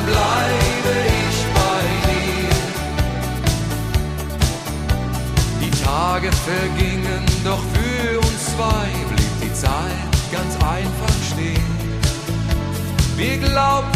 bleibe ich bei dir. Die Tage vergingen, doch für uns zwei blieb die Zeit ganz einfach stehen. Wir glaubten,